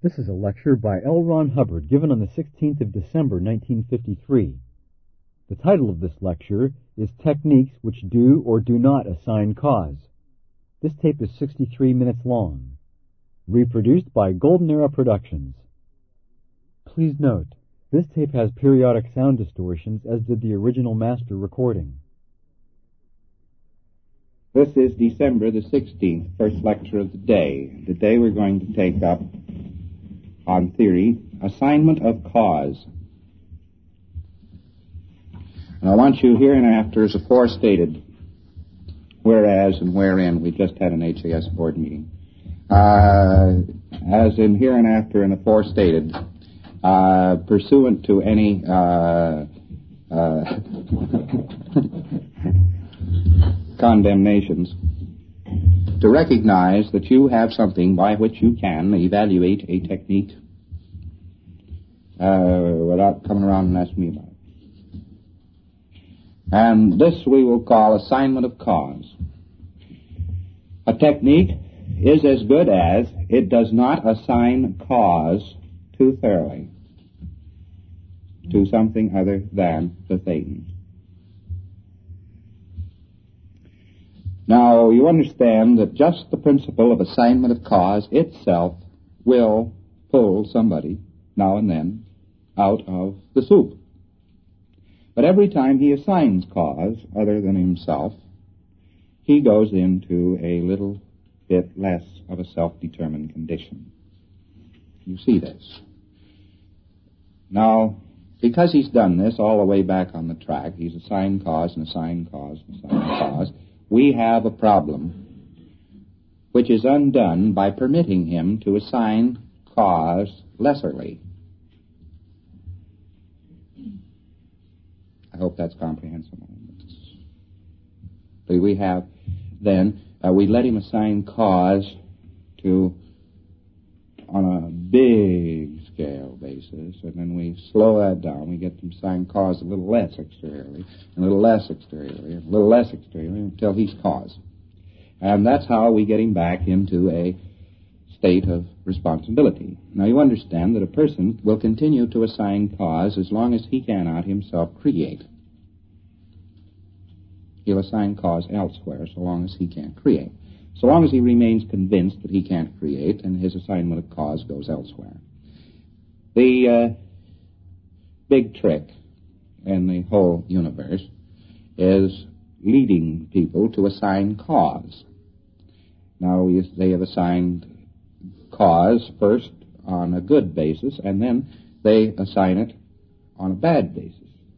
This is a lecture by L. Ron Hubbard given on the 16th of December, 1953. The title of this lecture is Techniques Which Do or Do Not Assign Cause. This tape is 63 minutes long. Reproduced by Golden Era Productions. Please note, this tape has periodic sound distortions, as did the original master recording. This is December the 16th, first lecture of the day. Today we're going to take up, on theory, assignment of cause. And I want you hereinafter as aforestated, whereas and wherein, we just had an HAS board meeting, as in hereinafter and aforestated, pursuant to any condemnations, to recognize that you have something by which you can evaluate a technique without coming around and asking me about it. And this we will call assignment of cause. A technique is as good as it does not assign cause too thoroughly to something other than the thetan. Now, you understand that just the principle of assignment of cause itself will pull somebody, now and then, out of the soup. But every time he assigns cause other than himself, he goes into a little bit less of a self-determined condition. You see this. Now, because he's done this all the way back on the track, he's assigned cause and assigned cause and assigned cause, we have a problem which is undone by permitting him to assign cause lesserly. I hope that's comprehensible. We have then, we let him assign cause to on a big scale basis, and then we slow that down. We get them assign cause a little less exteriorly, and a little less exteriorly, and a little less exteriorly, until he's cause. And that's how we get him back into a state of responsibility. Now, you understand that a person will continue to assign cause as long as he cannot himself create. He'll assign cause elsewhere so long as he can't create. So long as he remains convinced that he can't create, and his assignment of cause goes elsewhere. The big trick in the whole universe is leading people to assign cause. Now, they have assigned cause first on a good basis, and then they assign it on a bad basis.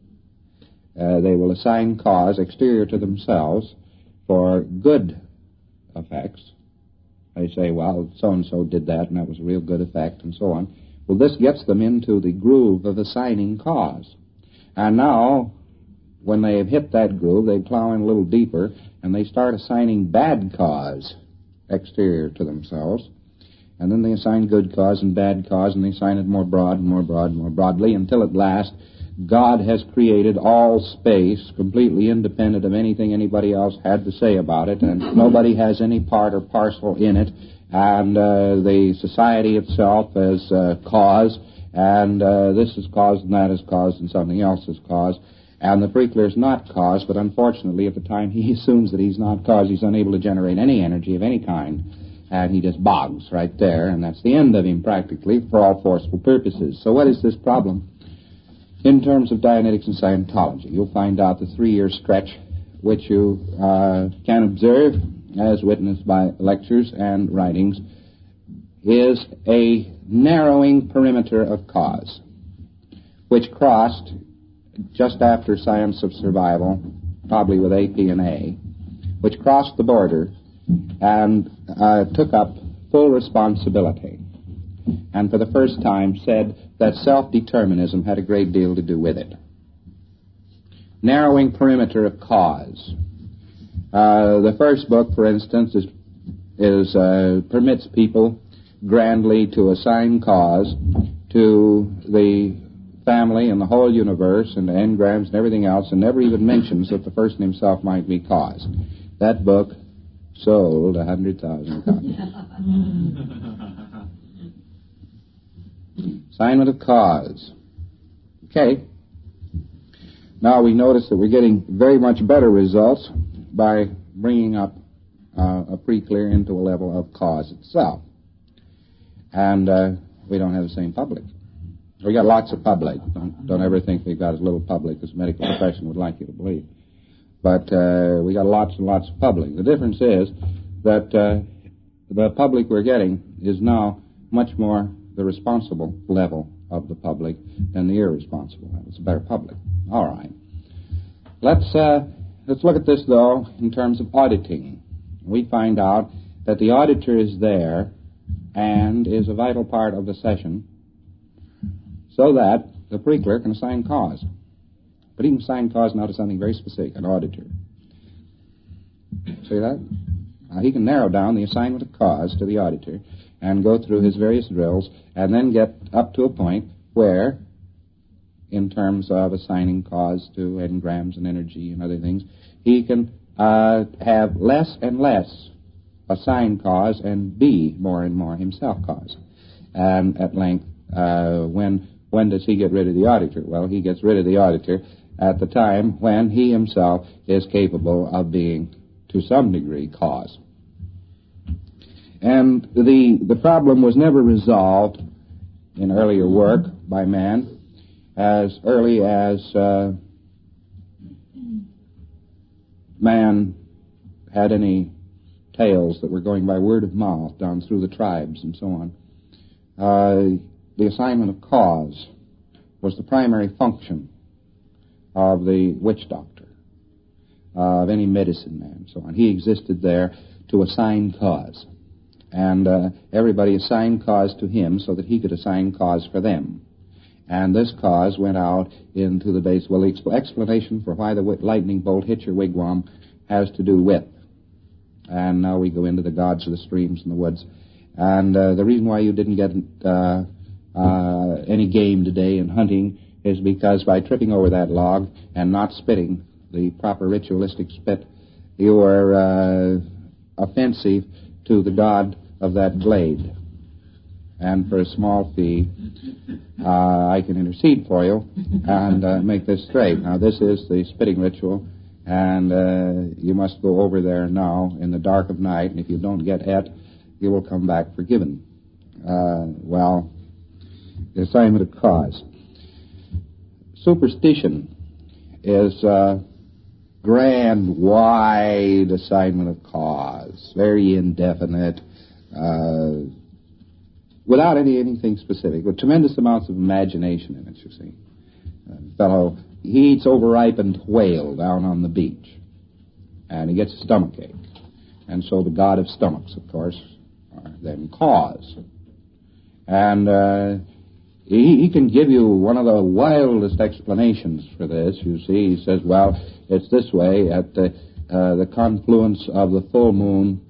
They will assign cause exterior to themselves for good effects. They say, well, so-and-so did that, and that was a real good effect, and so on. Well, this gets them into the groove of assigning cause. And now, when they have hit that groove, they plow in a little deeper, and they start assigning bad cause exterior to themselves. And then they assign good cause and bad cause, and they assign it more broad and more broad and more broadly, until at last God has created all space completely independent of anything anybody else had to say about it, and nobody has any part or parcel in it, and the society itself is cause, and this is cause, and that is cause, and something else is cause, and the Freakler is not cause, but unfortunately at the time he assumes that he's not cause, he's unable to generate any energy of any kind, and he just bogs right there, and that's the end of him practically for all forceful purposes. So what is this problem? In terms of Dianetics and Scientology, you'll find out the 3-year stretch which you can observe, as witnessed by lectures and writings, is a narrowing perimeter of cause, which crossed just after Science of Survival, probably with AP and A, which crossed the border and took up full responsibility, and for the first time said that self-determinism had a great deal to do with it. Narrowing perimeter of cause. The first book, for instance, permits people grandly to assign cause to the family and the whole universe and the engrams and everything else, and never even mentions that the person himself might be cause. That book sold 100,000 copies. Assignment of cause. Okay. Now we notice that we're getting very much better results by bringing up a pre-clear into a level of cause itself. And we don't have the same public. We got lots of public. Don't ever think we've got as little public as the medical profession would like you to believe. But we got lots and lots of public. The difference is that the public we're getting is now much more the responsible level of the public than the irresponsible level. It's a better public. All right. Let's look at this, though, in terms of auditing. We find out that the auditor is there and is a vital part of the session so that the pre-clear can assign cause. But he can assign cause now to something very specific, an auditor. See that? He can narrow down the assignment of cause to the auditor and go through his various drills and then get up to a point where, in terms of assigning cause to engrams and energy and other things, he can have less and less assigned cause and be more and more himself cause. And at length, when does he get rid of the auditor? Well, he gets rid of the auditor at the time when he himself is capable of being, to some degree, cause. And the problem was never resolved in earlier work by man as early as man had any tales that were going by word of mouth down through the tribes and so on. The assignment of cause was the primary function of the witch doctor, of any medicine man and so on. He existed there to assign cause. And everybody assigned cause to him so that he could assign cause for them. And this cause went out into the base. Well, the explanation for why the lightning bolt hit your wigwam has to do with. And now we go into the gods of the streams and the woods. And the reason why you didn't get any game today in hunting is because by tripping over that log and not spitting the proper ritualistic spit, you were offensive to the god of that glade. And for a small fee, I can intercede for you and make this straight. Now, this is the spitting ritual, and you must go over there now in the dark of night, and if you don't get it, you will come back forgiven. Well, the assignment of cause. Superstition is grand, wide assignment of cause, very indefinite, without anything specific, with tremendous amounts of imagination in it, you see. A fellow, he eats overripened whale down on the beach, and he gets a stomachache. And so the god of stomachs, of course, are then cause. And he can give you one of the wildest explanations for this, you see. He says, well, it's this way, at the confluence of the full moon,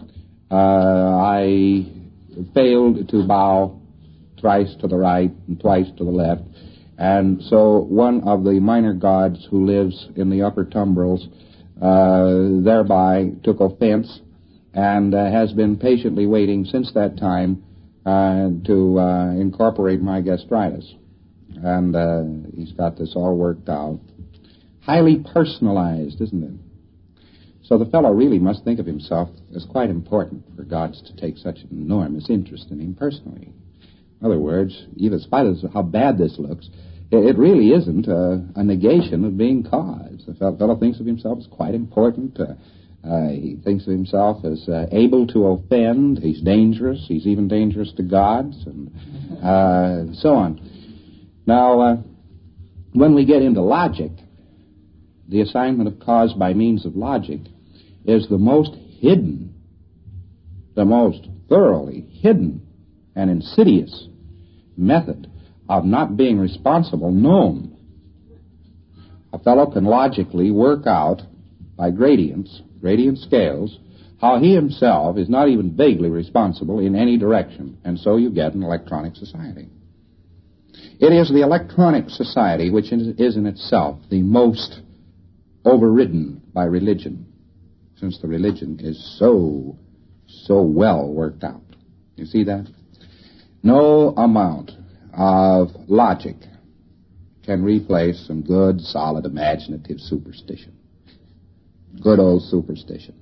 I failed to bow thrice to the right and twice to the left. And so one of the minor gods who lives in the upper tumbrils thereby took offense and has been patiently waiting since that time to incorporate my gastritis. And he's got this all worked out. Highly personalized, isn't it? So the fellow really must think of himself as quite important for gods to take such an enormous interest in him personally. In other words, even in spite of how bad this looks, it really isn't a negation of being cause. The fellow thinks of himself as quite important. He thinks of himself as able to offend. He's dangerous. He's even dangerous to gods, and so on. Now, when we get into logic, the assignment of cause by means of logic is the most hidden, the most thoroughly hidden and insidious method of not being responsible known. A fellow can logically work out by gradient scales, how he himself is not even vaguely responsible in any direction, and so you get an electronic society. It is the electronic society which is in itself the most overridden by religion, since the religion is so well worked out. You see that? No amount of logic can replace some good, solid, imaginative superstition. Good old superstition.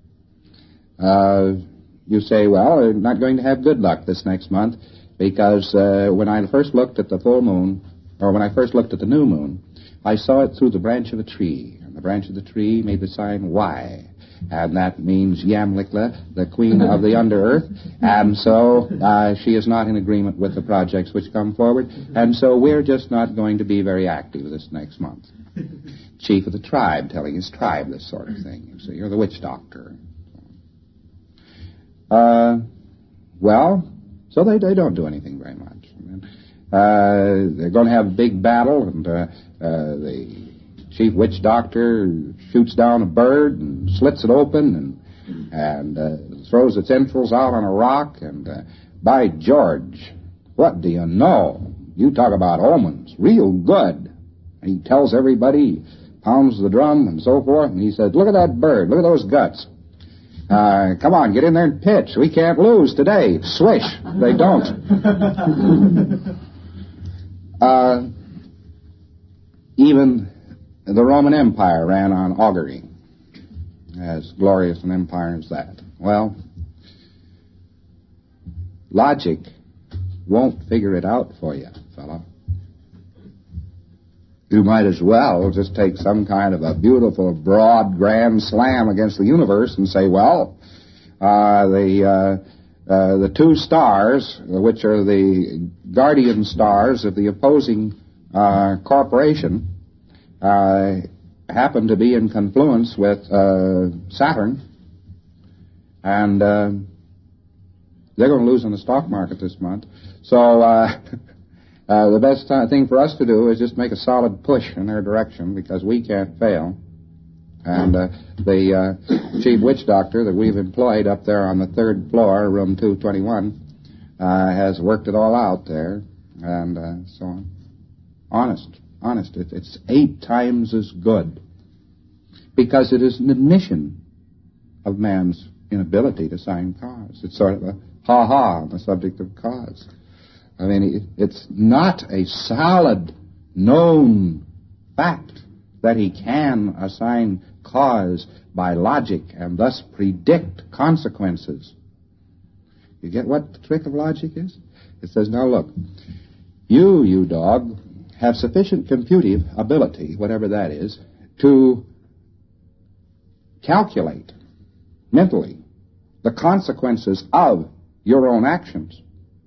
You say, well, we're not going to have good luck this next month because when I first looked at the full moon, or when I first looked at the new moon, I saw it through the branch of a tree. And the branch of the tree made the sign Y. And that means Yamlikla, the queen of the under-earth. And so she is not in agreement with the projects which come forward. And so we're just not going to be very active this next month. Chief of the tribe telling his tribe this sort of thing. You see, you're the witch doctor. Well, so they don't do anything very much. They're going to have a big battle, and the chief witch doctor shoots down a bird and slits it open and throws its entrails out on a rock, and by George, what do you know? You talk about omens, real good. And he tells everybody, pounds the drum and so forth, and he says, look at that bird, look at those guts. Come on, get in there and pitch. We can't lose today. Swish. They don't. Even the Roman Empire ran on augury. As glorious an empire as that. Well, logic won't figure it out for you, fellow. You might as well just take some kind of a beautiful, broad, grand slam against the universe and say, well, the two stars, which are the guardian stars of the opposing corporation, happen to be in confluence with Saturn, and they're going to lose on the stock market this month. So the best thing for us to do is just make a solid push in their direction, because we can't fail. And the chief witch doctor that we've employed up there on the third floor, room 221, has worked it all out there, and so on. Honest. It's 8 times as good, because it is an admission of man's inability to sign cause. It's sort of a ha-ha on the subject of cause. I mean, it's not a solid, known fact that he can assign cause by logic and thus predict consequences. You get what the trick of logic is? It says, now look, you dog, have sufficient computive ability, whatever that is, to calculate mentally the consequences of your own actions.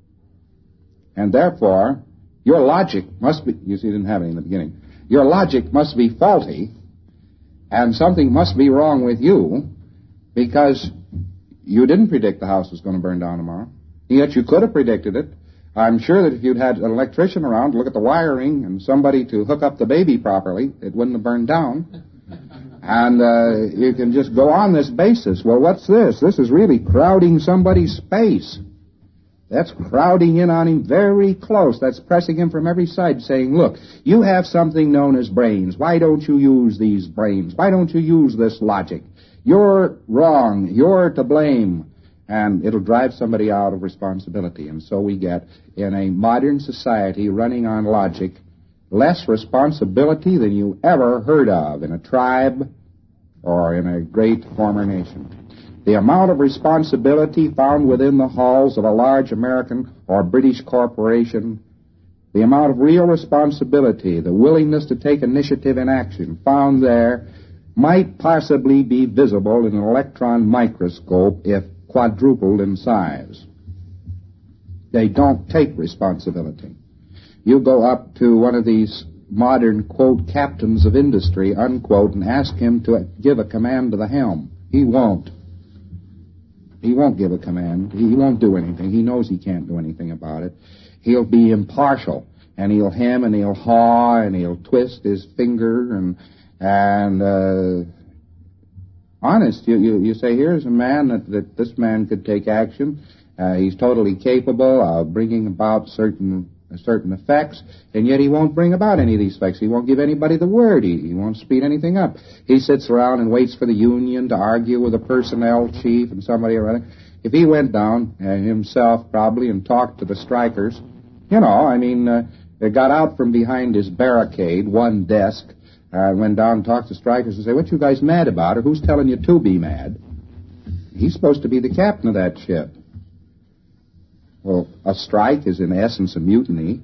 And therefore, your logic must be, you see, you didn't have any in the beginning, your logic must be faulty, and something must be wrong with you, because you didn't predict the house was going to burn down tomorrow. Yet you could have predicted it. I'm sure that if you'd had an electrician around to look at the wiring and somebody to hook up the baby properly, it wouldn't have burned down. And you can just go on this basis. Well, what's this? This is really crowding somebody's space. That's crowding in on him very close. That's pressing him from every side, saying, look, you have something known as brains. Why don't you use these brains? Why don't you use this logic? You're wrong. You're to blame. And it'll drive somebody out of responsibility. And so we get, in a modern society running on logic, less responsibility than you ever heard of in a tribe or in a great former nation. The amount of responsibility found within the halls of a large American or British corporation, the amount of real responsibility, the willingness to take initiative in action found there might possibly be visible in an electron microscope if quadrupled in size. They don't take responsibility. You go up to one of these modern, quote, captains of industry, unquote, and ask him to give a command to the helm. He won't. He won't give a command. He won't do anything. He knows he can't do anything about it. He'll be impartial, and he'll hem and he'll haw and he'll twist his finger and honest. You say, here's a man that this man could take action. He's totally capable of bringing about certain effects, and yet he won't bring about any of these effects. He won't give anybody the word. He won't speed anything up. He sits around and waits for the union to argue with a personnel chief and somebody or other. If he went down himself probably and talked to the strikers They got out from behind his barricade, one desk, went down and talked to strikers and said, "What you guys mad about, or who's telling you to be mad?" He's supposed to be the captain of that ship. Well, a strike is in essence a mutiny.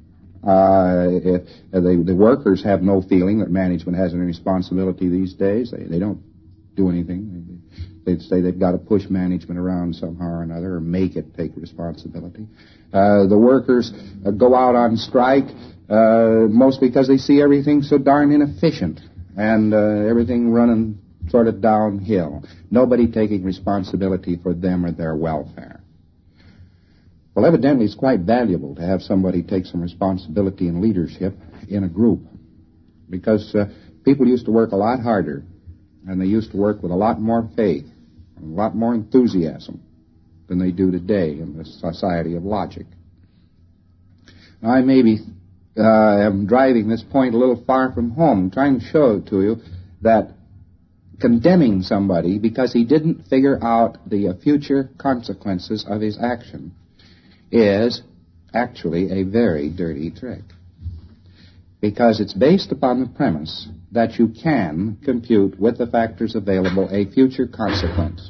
The workers have no feeling that management has any responsibility these days. They don't do anything. They'd say they've got to push management around somehow or another or make it take responsibility. The workers go out on strike mostly because they see everything so darn inefficient and everything running sort of downhill. Nobody taking responsibility for them or their welfare. Well, evidently it's quite valuable to have somebody take some responsibility and leadership in a group because people used to work a lot harder and they used to work with a lot more faith and a lot more enthusiasm than they do today in the society of logic. Now, I maybe am driving this point a little far from home, trying to show to you that condemning somebody because he didn't figure out the future consequences of his action is actually a very dirty trick. Because it's based upon the premise that you can compute with the factors available a future consequence.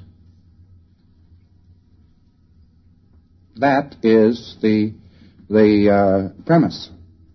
That is the premise.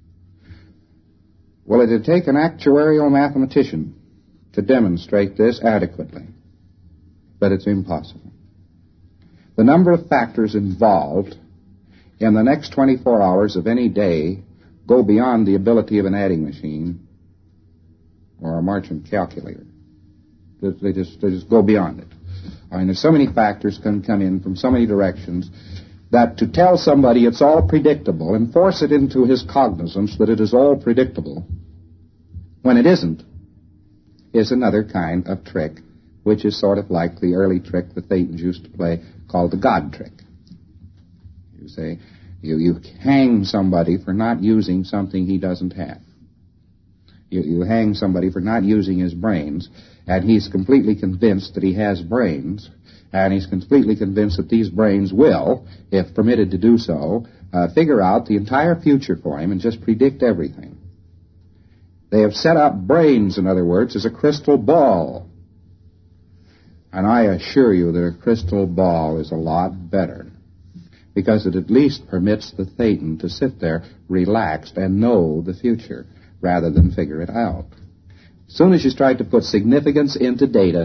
Well, it would take an actuarial mathematician to demonstrate this adequately, but it's impossible. The number of factors involved in the next 24 hours of any day go beyond the ability of an adding machine or a Marchant calculator. They just go beyond it. There's so many factors can come in from so many directions that to tell somebody it's all predictable and force it into his cognizance that it is all predictable when it isn't is another kind of trick, which is sort of like the early trick that Thetans used to play called the God trick. You say, you hang somebody for not using something he doesn't have. You hang somebody for not using his brains, and he's completely convinced that he has brains, and he's completely convinced that these brains will, if permitted to do so, figure out the entire future for him and just predict everything. They have set up brains, in other words, as a crystal ball. And I assure you that a crystal ball is a lot better, because it at least permits the Thetan to sit there relaxed and know the future rather than figure it out. As soon as you start to put significance into data,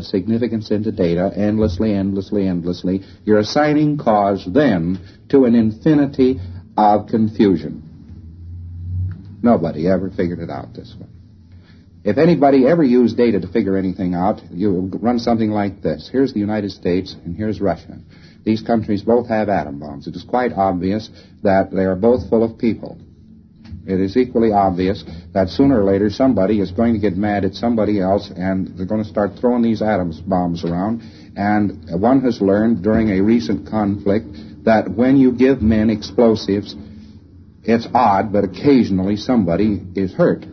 endlessly, you're assigning cause then to an infinity of confusion. Nobody ever figured it out this way. If anybody ever used data to figure anything out, you run something like this. Here's the United States and here's Russia. These countries both have atom bombs. It is quite obvious that they are both full of people. It is equally obvious that sooner or later somebody is going to get mad at somebody else and they're going to start throwing these atom bombs around. And one has learned during a recent conflict that when you give men explosives, it's odd, but occasionally somebody is hurt.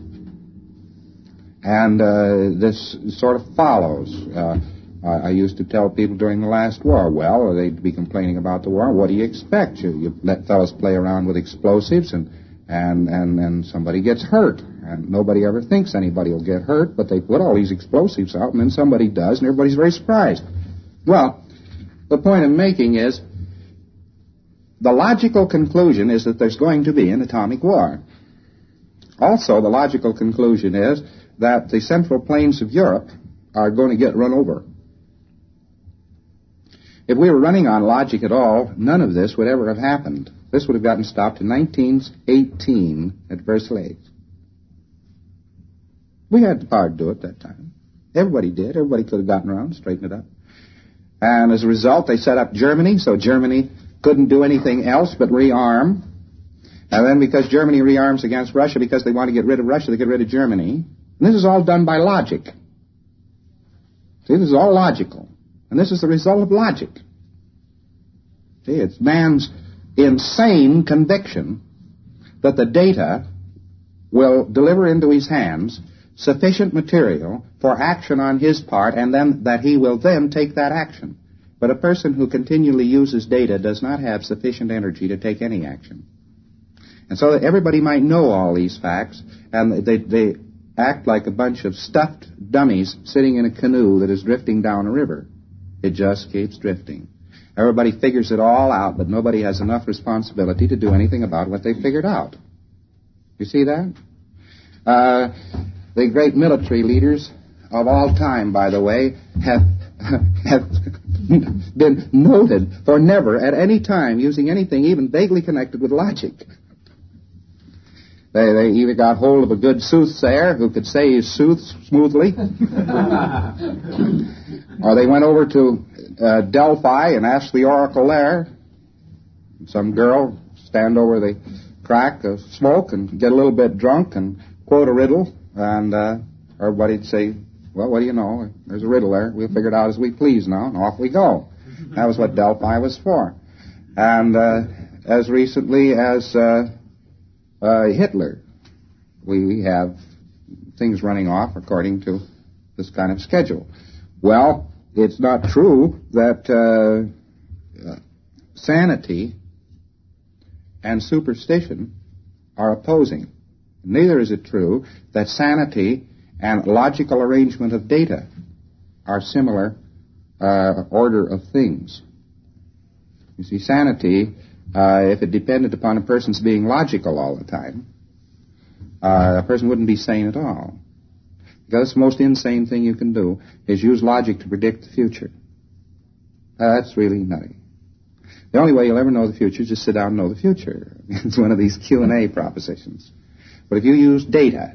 And this sort of follows. I used to tell people during the last war, well, they'd be complaining about the war. What do you expect? You let fellas play around with explosives and somebody gets hurt. And nobody ever thinks anybody will get hurt, but they put all these explosives out and then somebody does and everybody's very surprised. Well, the point I'm making is the logical conclusion is that there's going to be an atomic war. Also, the logical conclusion is that the central plains of Europe are going to get run over. If we were running on logic at all, none of this would ever have happened. This would have gotten stopped in 1918 at Versailles. We had the power to do it at that time. Everybody did. Everybody could have gotten around and straightened it up. And as a result, they set up Germany, so Germany couldn't do anything else but rearm. And then because Germany rearms against Russia, because they want to get rid of Russia, they get rid of Germany. And this is all done by logic. See, this is all logical. And this is the result of logic. See, it's man's insane conviction that the data will deliver into his hands sufficient material for action on his part, and then that he will then take that action. But a person who continually uses data does not have sufficient energy to take any action. And so that everybody might know all these facts, and they act like a bunch of stuffed dummies sitting in a canoe that is drifting down a river. It just keeps drifting. Everybody figures it all out, but nobody has enough responsibility to do anything about what they figured out. You see that? The great military leaders of all time, by the way, have been noted for never at any time using anything even vaguely connected with logic. They either got hold of a good soothsayer who could say his sooths smoothly, or they went over to Delphi and asked the oracle there. Some girl stand over the crack of smoke and get a little bit drunk and quote a riddle, and everybody'd say, well, what do you know? There's a riddle there. We'll figure it out as we please now, and off we go. That was what Delphi was for. And as recently as Hitler, we have things running off according to this kind of schedule. Well, it's not true that sanity and superstition are opposing. Neither is it true that sanity and logical arrangement of data are similar order of things. You see, sanity, if it depended upon a person's being logical all the time, a person wouldn't be sane at all. Because the most insane thing you can do is use logic to predict the future. That's really nutty. The only way you'll ever know the future is just sit down and know the future. It's one of these Q&A propositions. But if you use data,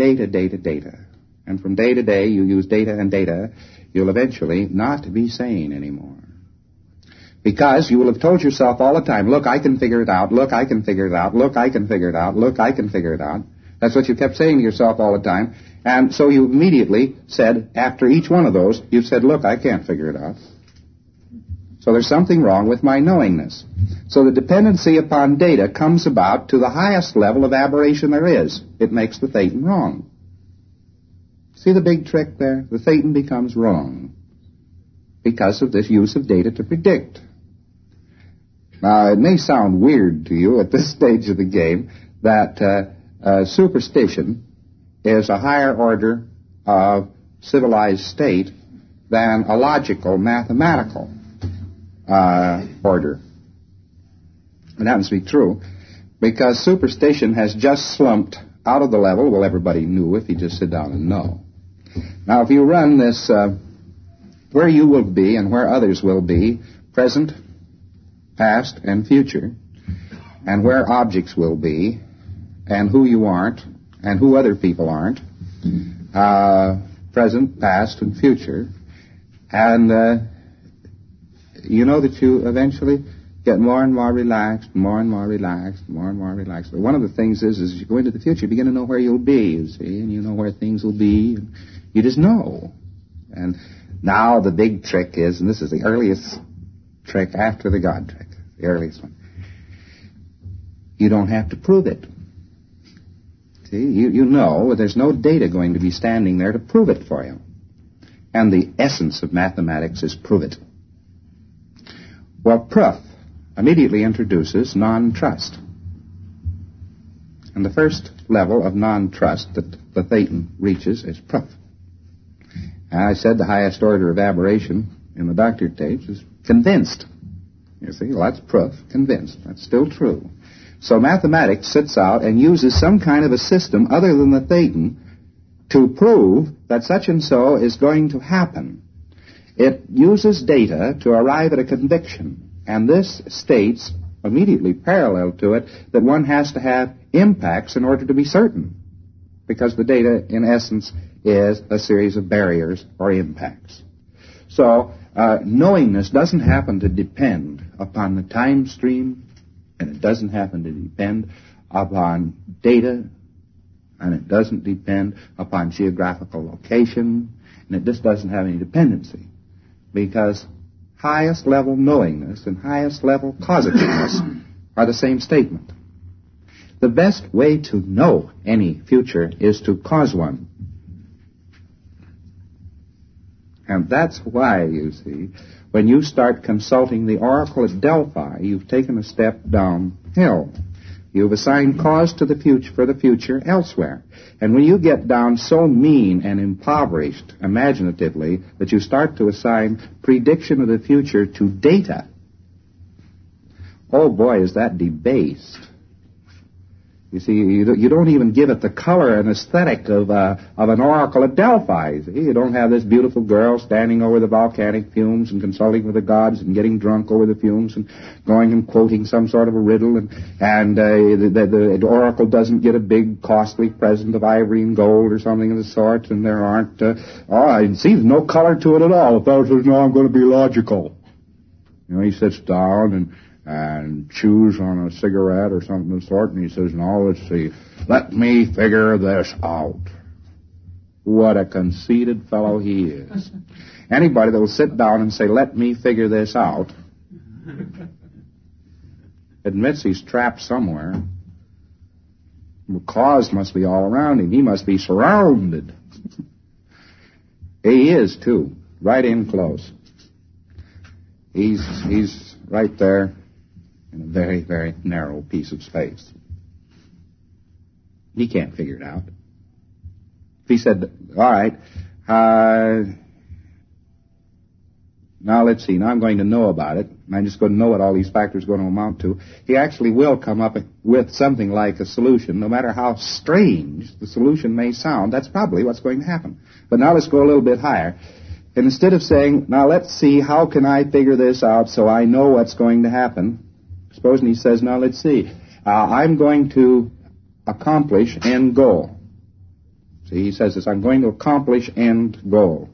and from day to day you use data and data, you'll eventually not be sane anymore. Because you will have told yourself all the time, look, I can figure it out, look, I can figure it out, look, I can figure it out, look, I can figure it out. That's what you kept saying to yourself all the time. And so you immediately said, after each one of those, you said, look, I can't figure it out. So there's something wrong with my knowingness. So the dependency upon data comes about to the highest level of aberration there is. It makes the thetan wrong. See the big trick there? The thetan becomes wrong because of this use of data to predict. Now, it may sound weird to you at this stage of the game that superstition is a higher order of civilized state than a logical, mathematical order. It happens to be true because superstition has just slumped out of the level, well, everybody knew if you just sit down and know. Now, if you run this, where you will be and where others will be, present, past, and future, and where objects will be, and who you aren't, and who other people aren't, present, past, and future, and you know that you eventually get more and more relaxed, more and more relaxed, more and more relaxed. But one of the things is as you go into the future, you begin to know where you'll be, you see, and you know where things will be, and you just know. And now the big trick is, and this is the earliest trick after the God trick, the earliest one, you don't have to prove it. See, you know there's no data going to be standing there to prove it for you. And the essence of mathematics is prove it. Well, proof immediately introduces non-trust. And the first level of non-trust that the thetan reaches is proof. And I said the highest order of aberration in the doctrine stage is convinced. You see, well, that's proof, convinced. That's still true. So mathematics sits out and uses some kind of a system other than the thetan to prove that such and so is going to happen. It uses data to arrive at a conviction, and this states, immediately parallel to it, that one has to have impacts in order to be certain, because the data, in essence, is a series of barriers or impacts. So, knowingness doesn't happen to depend upon the time stream, and it doesn't happen to depend upon data, and it doesn't depend upon geographical location, and it just doesn't have any dependency. Because highest level knowingness and highest level causativeness are the same statement. The best way to know any future is to cause one. And that's why, you see, when you start consulting the oracle at Delphi, you've taken a step downhill. You've assigned cause to the future for the future elsewhere. And when you get down so mean and impoverished imaginatively that you start to assign prediction of the future to data, oh boy, is that debased. You see, you don't even give it the color and aesthetic of an oracle at Delphi. See? You don't have this beautiful girl standing over the volcanic fumes and consulting with the gods and getting drunk over the fumes and going and quoting some sort of a riddle, and the oracle doesn't get a big, costly present of ivory and gold or something of the sort, and there aren't... there's no color to it at all. The fellow says, no, I'm going to be logical. You know, he sits down and chews on a cigarette or something of the sort, and he says, now, let's see, let me figure this out. What a conceited fellow he is. Anybody that will sit down and say, let me figure this out, admits he's trapped somewhere. The cause must be all around him. He must be surrounded. He is, too, right in close. He's right there in a very, very narrow piece of space. He can't figure it out. If he said, all right, now let's see, now I'm going to know about it, and I'm just going to know what all these factors are going to amount to, he actually will come up with something like a solution, no matter how strange the solution may sound. That's probably what's going to happen. But now let's go a little bit higher. And instead of saying, now let's see, how can I figure this out so I know what's going to happen, supposing he says, now let's see, I'm going to accomplish end goal. See, he says this, I'm going to accomplish end goal.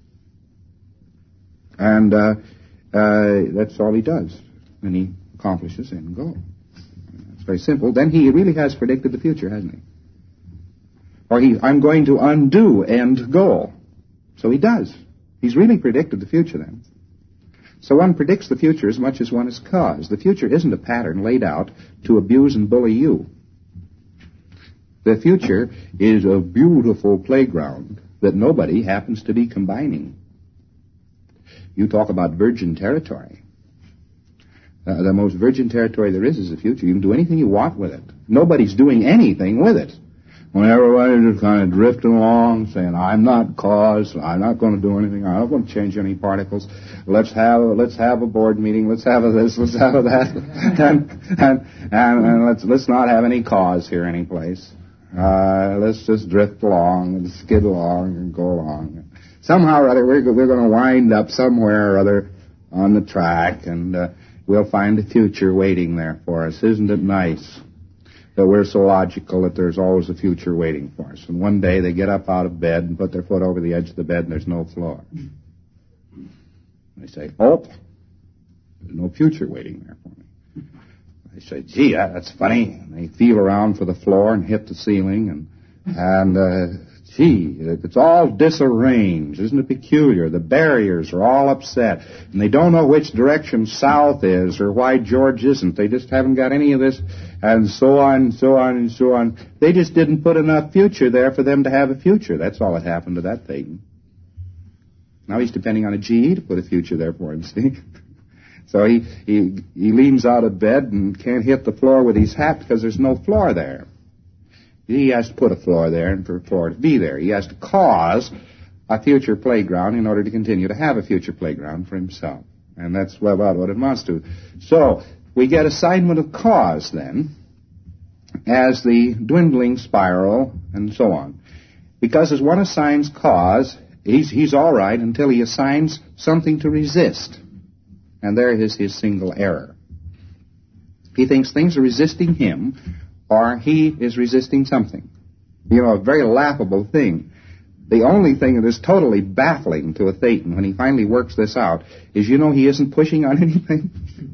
And that's all he does. And he accomplishes end goal. It's very simple. Then he really has predicted the future, hasn't he? Or I'm going to undo end goal. So he does. He's really predicted the future then. So one predicts the future as much as one is cause. The future isn't a pattern laid out to abuse and bully you. The future is a beautiful playground that nobody happens to be combining. You talk about virgin territory. The most virgin territory there is the future. You can do anything you want with it. Nobody's doing anything with it. When everybody's just kind of drifting along, saying, I'm not cause, I'm not going to do anything, I'm not going to change any particles, let's have a board meeting, let's have a this, let's have a that, and let's not have any cause here anyplace. Let's just drift along and skid along and go along. Somehow or other, we're going to wind up somewhere or other on the track, and we'll find a future waiting there for us. Isn't it nice that we're so logical that there's always a future waiting for us? And one day they get up out of bed and put their foot over the edge of the bed and there's no floor. They say, oh, there's no future waiting there for me. They say, gee, that's funny. And they feel around for the floor and hit the ceiling and gee, it's all disarranged. Isn't it peculiar? The barriers are all upset. And they don't know which direction south is or why George isn't. They just haven't got any of this, and so on, and so on, and so on. They just didn't put enough future there for them to have a future. That's all that happened to that thing. Now he's depending on a GE to put a future there for him, see? So he leans out of bed and can't hit the floor with his hat because there's no floor there. He has to put a floor there and for a floor to be there. He has to cause a future playground in order to continue to have a future playground for himself. And that's about what it amounts to. So we get assignment of cause then as the dwindling spiral and so on. Because as one assigns cause, he's all right until he assigns something to resist. And there is his single error. He thinks things are resisting him, or he is resisting something. You know, a very laughable thing. The only thing that is totally baffling to a Thetan when he finally works this out is, you know, he isn't pushing on anything.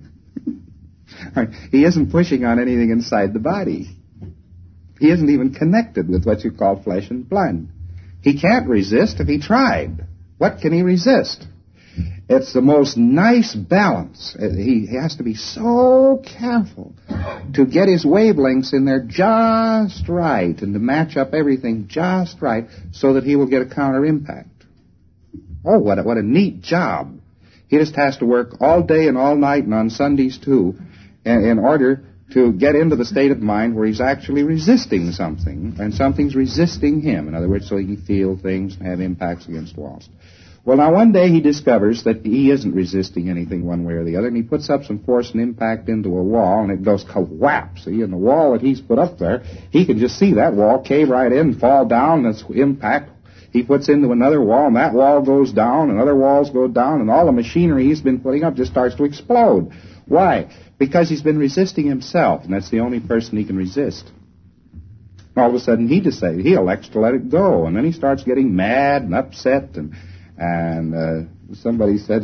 He isn't pushing on anything inside the body. He isn't even connected with what you call flesh and blood. He can't resist if he tried. What can he resist? It's the most nice balance. He has to be so careful to get his wavelengths in there just right and to match up everything just right so that he will get a counter impact. Oh, what a neat job. He just has to work all day and all night and on Sundays too in order to get into the state of mind where he's actually resisting something, and something's resisting him. In other words, so he can feel things and have impacts against walls. Well, now one day he discovers that he isn't resisting anything one way or the other, and he puts up some force and impact into a wall, and it goes ka-whap, see? And the wall that he's put up there, he can just see that wall cave right in, fall down, and this impact he puts into another wall, and that wall goes down, and other walls go down, and all the machinery he's been putting up just starts to explode. Why? Because he's been resisting himself, and that's the only person he can resist. All of a sudden, he decides, he elects to let it go, and then he starts getting mad and upset, and somebody said,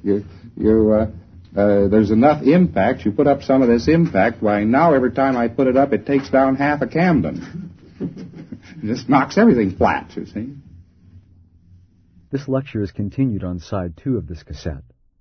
there's enough impact, you put up some of this impact, why now every time I put it up, it takes down half a Camden. It just knocks everything flat, you see. This lecture is continued on side 2 of this cassette.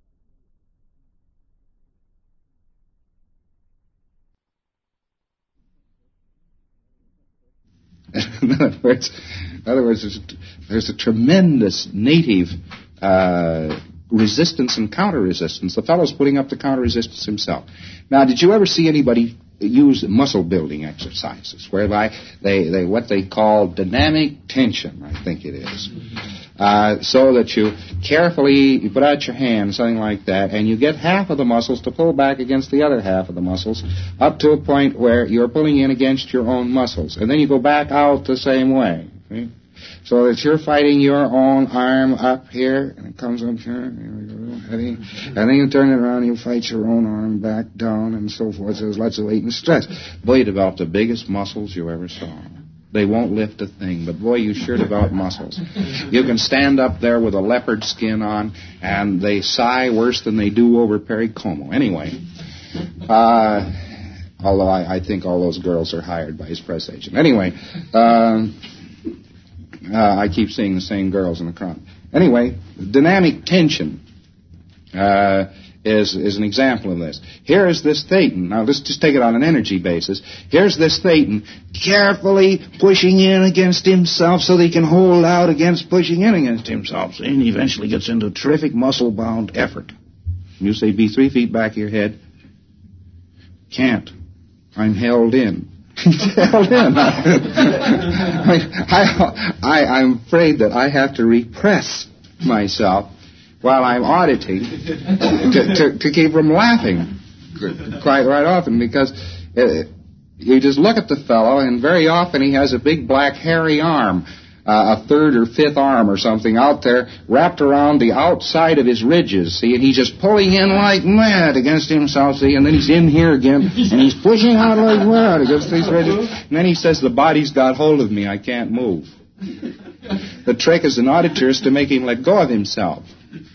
In other words, there's a tremendous native resistance and counter-resistance. The fellow's putting up the counter-resistance himself. Now, did you ever see anybody use muscle-building exercises, whereby they what they call dynamic tension, I think it is, so that you carefully put out your hand, something like that, and you get half of the muscles to pull back against the other half of the muscles up to a point where you're pulling in against your own muscles, and then you go back out the same way. See? So that you're fighting your own arm up here, and it comes up here, and then you turn it around and you fight your own arm back down, and so forth. So there's lots of weight and stress. Boy, you develop the biggest muscles you ever saw. They won't lift a thing, but boy, you sure develop muscles. You can stand up there with a leopard skin on, and they sigh worse than they do over Perry Como. Anyway, although I think all those girls are hired by his press agent. Anyway, I keep seeing the same girls in the crowd. Anyway, dynamic tension is an example of this. Here is this Thetan. Now, let's just take it on an energy basis. Here's this Thetan carefully pushing in against himself so that he can hold out against pushing in against himself. And he eventually gets into a terrific muscle-bound effort. You say, be 3 feet back of your head. Can't. I'm held in. He's held in. I'm afraid that I have to repress myself while I'm auditing to keep from laughing quite right often, because you just look at the fellow, and very often he has a big black hairy arm, a 3rd or 5th arm or something out there wrapped around the outside of his ridges, see, and he's just pulling in like mad against himself, see, and then he's in here again, and he's pushing out like mad against these ridges, and then he says, the body's got hold of me, I can't move. The trick as an auditor is to make him let go of himself.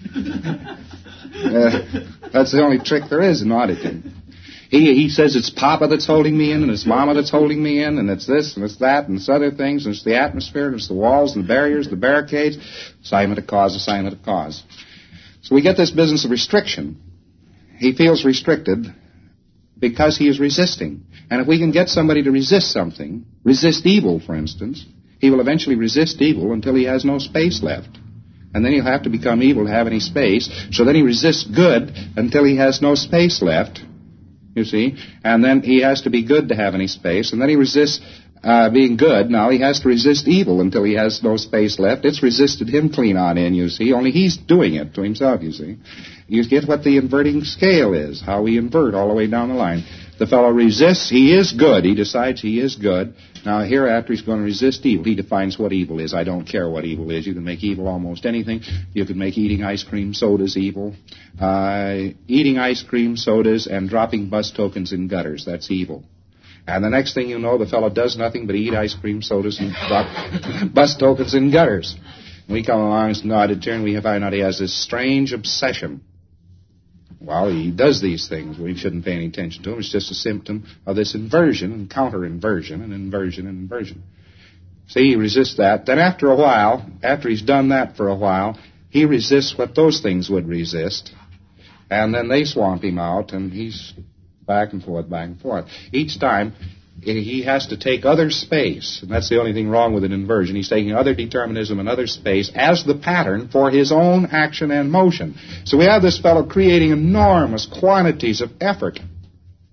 That's the only trick there is in auditing. He says it's Papa that's holding me in, and it's Mama that's holding me in, and it's this, and it's that, and it's other things, and it's the atmosphere, and it's the walls, and the barriers, the barricades. Assignment of cause, assignment of cause. So we get this business of restriction. He feels restricted because he is resisting. And if we can get somebody to resist something, resist evil, for instance, he will eventually resist evil until he has no space left. And then he'll have to become evil to have any space. So then he resists good until he has no space left. You see, and then he has to be good to have any space, and then he resists being good. Now he has to resist evil until he has no space left. It's resisted him clean on in, you see, only he's doing it to himself, you see. You get what the inverting scale is, how we invert all the way down the line. The fellow resists, he is good, he decides he is good. Now hereafter he's going to resist evil. He defines what evil is. I don't care what evil is. You can make evil almost anything. You can make eating ice cream sodas evil. Eating ice cream sodas and dropping bus tokens in gutters, that's evil. And the next thing you know, the fellow does nothing but eat ice cream sodas and drop bus tokens in gutters. We come along as an auditor and we find out he has this strange obsession. Well, he does these things. We shouldn't pay any attention to him. It's just a symptom of this inversion and counter-inversion and inversion and inversion. See, he resists that. Then after a while, after he's done that for a while, he resists what those things would resist. And then they swamp him out, and he's back and forth, back and forth. Each time, he has to take other space, and that's the only thing wrong with an inversion. He's taking other determinism and other space as the pattern for his own action and motion. So we have this fellow creating enormous quantities of effort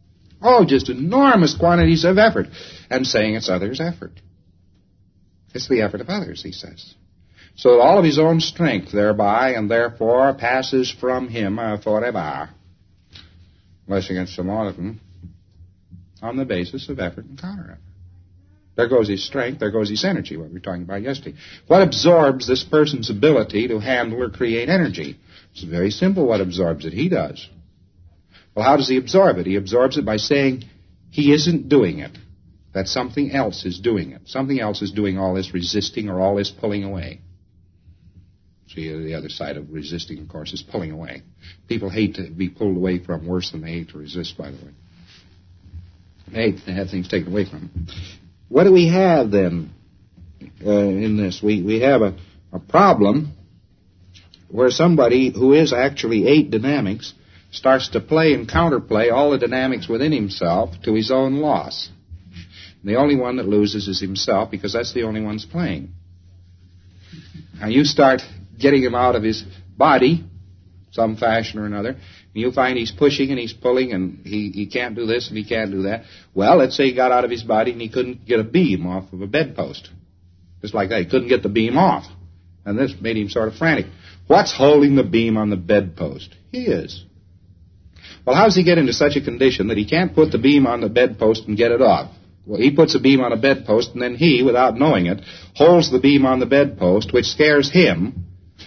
Oh, just enormous quantities of effort. And saying it's others' effort. It's the effort of others, he says. So all of his own strength thereby and therefore passes from him forever, unless against some one of them, on the basis of effort and counter-effort. There goes his strength, there goes his energy, what we were talking about yesterday. What absorbs this person's ability to handle or create energy? It's very simple what absorbs it. He does. Well, how does he absorb it? He absorbs it by saying he isn't doing it, that something else is doing it. Something else is doing all this resisting or all this pulling away. See, the other side of resisting, of course, is pulling away. People hate to be pulled away from worse than they hate to resist, by the way. They hate to have things taken away from them. What do we have, then, in this? We have a problem where somebody who is actually 8 dynamics starts to play and counterplay all the dynamics within himself to his own loss. And the only one that loses is himself, because that's the only one's playing. Now you start getting him out of his body, some fashion or another, and you find he's pushing and he's pulling and he can't do this and he can't do that. Well, let's say he got out of his body and he couldn't get a beam off of a bedpost. Just like that. He couldn't get the beam off. And this made him sort of frantic. What's holding the beam on the bedpost? He is. Well, how does he get into such a condition that he can't put the beam on the bedpost and get it off? Well, he puts a beam on a bedpost, and then he, without knowing it, holds the beam on the bedpost, which scares him